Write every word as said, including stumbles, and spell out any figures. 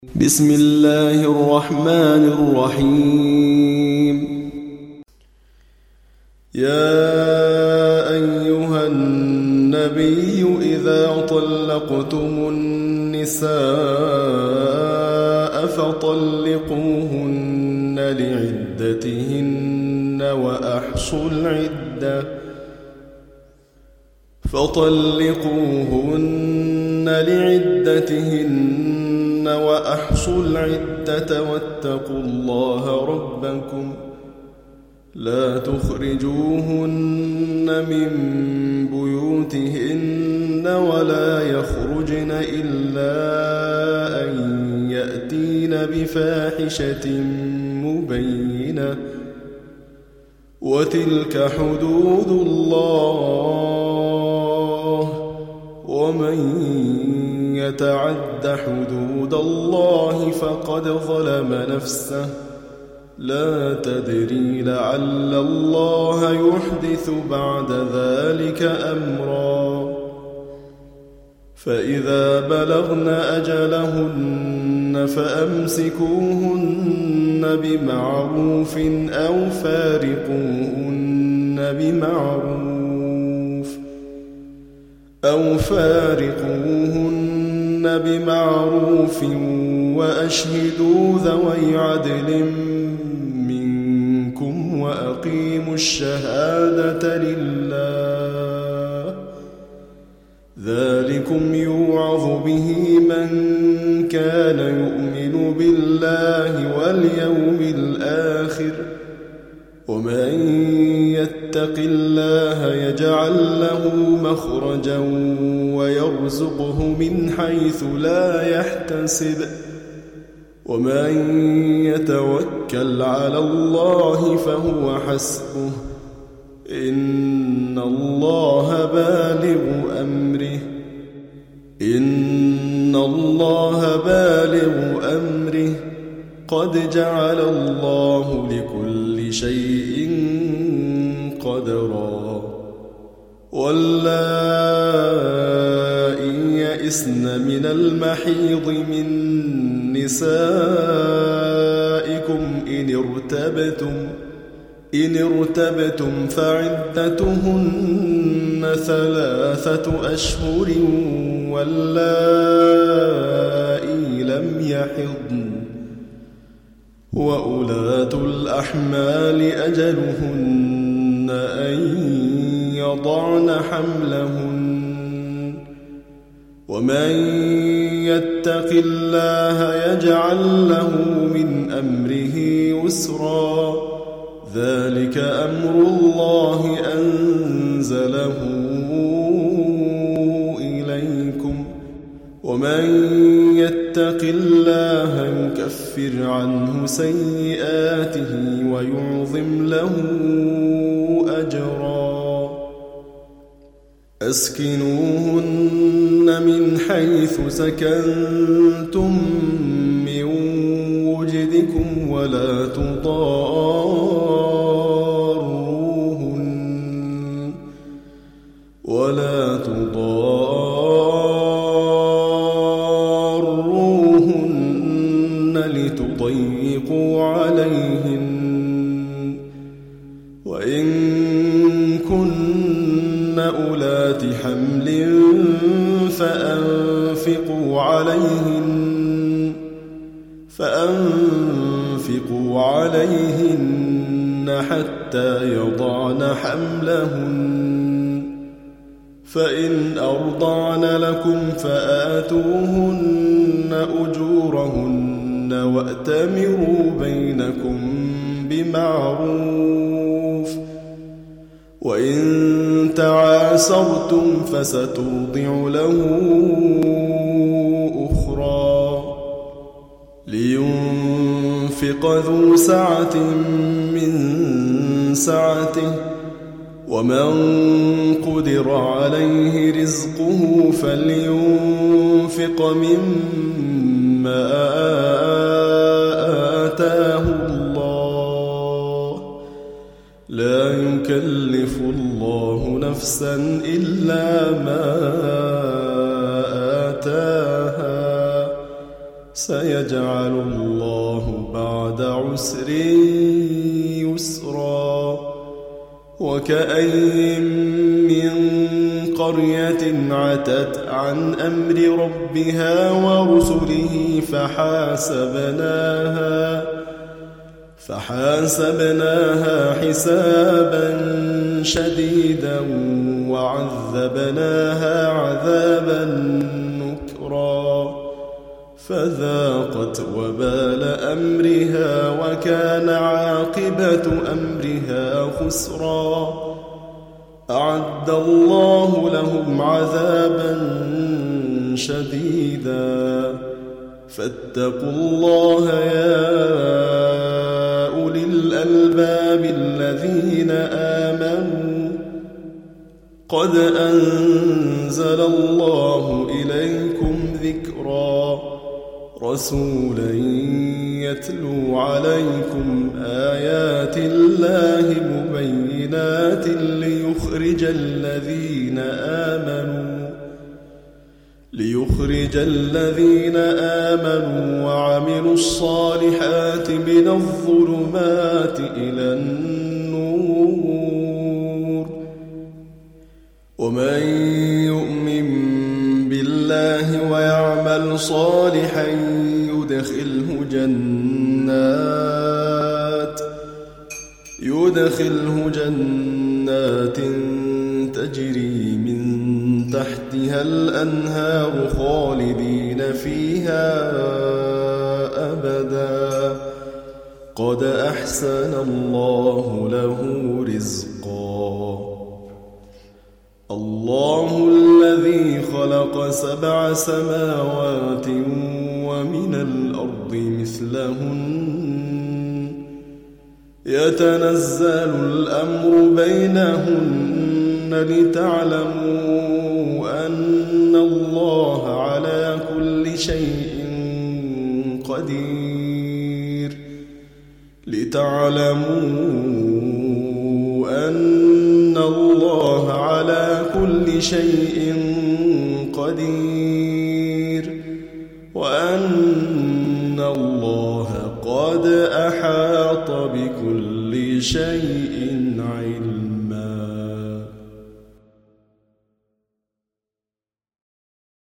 بسم الله الرحمن الرحيم. يا أيها النبي إذا طلقتم النساء فطلقوهن لعدتهن وأحصوا العدة فطلقوهن لعدتهن وأحصوا العدة واتقوا الله ربكم لا تخرجوهن من بيوتهن ولا يخرجن إلا أن يأتين بفاحشة مبينة وتلك حدود الله ومن يتعد حدود الله فقد ظلم نفسه لا تدري لعل الله يحدث بعد ذلك أمرا فإذا بلغن أجلهن فأمسكوهن بمعروف أو فارقوهن بمعروف أو فارقوهن بمعروف وأشهدوا ذوي عدل منكم وأقيموا الشهادة لله ذلكم يوعظ به من كان يؤمن بالله واليوم الآخر ومن يتق الله يجعل له مخرجا ويرزقه من حيث لا يحتسب ومن يتوكل على الله فهو حسبه إن الله بالغ أمره إن الله بالغ أمره قد جعل الله لكل شيء قدرا واللائي يئسن من المحيض من نسائكم إن ارتبتم إن ارتبتم فعدتهن ثلاثة أشهر واللائي لم يحضن وأولاة الأحمال أجلهن أن يضعن حملهن ومن يتق الله يجعل له من أمره يسرا ذلك أمر الله أنزله إليكم ومن يتق الله يكفر عنه سيئاته ويعظم له أجرا أسكنوهن من حيث سكنتم من وجدكم ولا تضاروهن ولا تضاروهن لتضيقوا عليهن وإن كن أولات حمل فأنفقوا عليهن فأنفقوا عليهن حتى يضعن حملهن فإن أرضعن لكم فآتوهن أجورهن وأتمروا بينكم بمعروف وإن تعاسرتم فسترضع له أخرى لينفق ذو سعة من سعته ومن قدر عليه رزقه فلينفق مما آتاه الله لا يكلف الله نفسا إلا ما آتاها سيجعل سيجعل الله بعد عسر يسرا وكأين من قرية عتت عن أمر ربها ورسله فحاسبناها فحاسبناها حسابا شديدا وعذبناها عذابا نكرا فذاقت وبال أمرها وكان عاقبة أمرها خسرا أعد الله لهم عذابا شديدا فاتقوا الله يا أولي الألباب الذين آمنوا قد أنزل الله إليكم ذكرا رسولا يتلو عليكم آيات الله مبينات ليخرج الذين آمنوا ليخرج الذين آمنوا وعملوا الصالحات من الظلمات إلى النور ومن يؤمن بالله ويعمل صالحا يدخله جنات يدخله جنات تجري من تحتها الأنهار خالدين فيها أبدا قد أحسن الله له رزقا الله الذي خلق سبع سماوات ومن الأرض مثلهن يتنزل الأمر بينهن لتعلموا أن الله على كل شيء قدير لتعلموا أن الله على كل شيء قدير وأن الله قد أحاط بكل شيء علما.